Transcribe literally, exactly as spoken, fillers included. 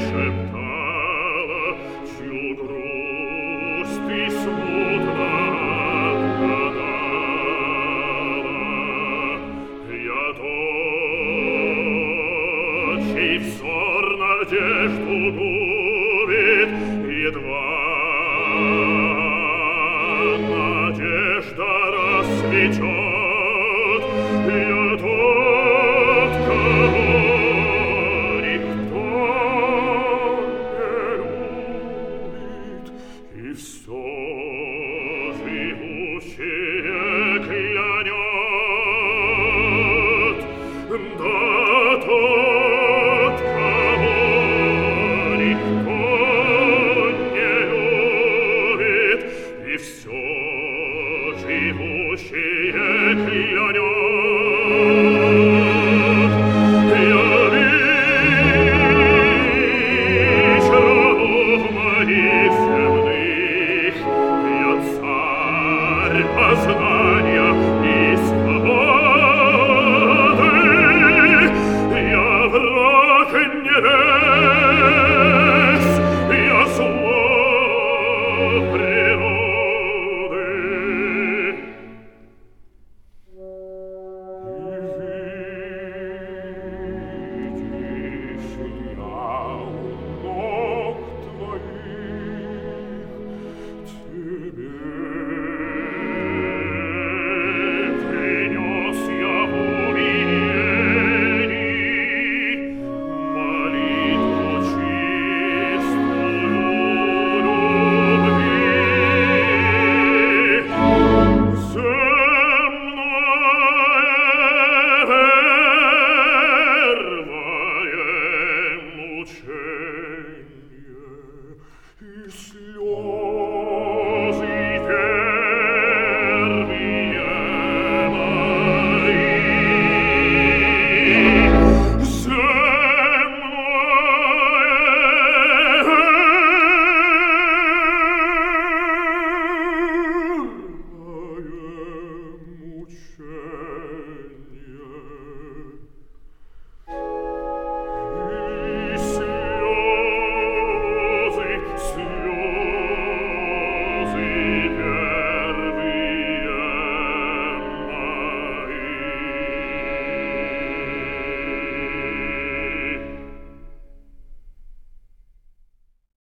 шептала, чью грусть и смутно отгадала. Я тот, чей взор надежду губит, едва надежда расцветет. Я тот, кого никто не любит, и все живущее клянет. Да, тот, кого никто не любит, и все живущее клянет.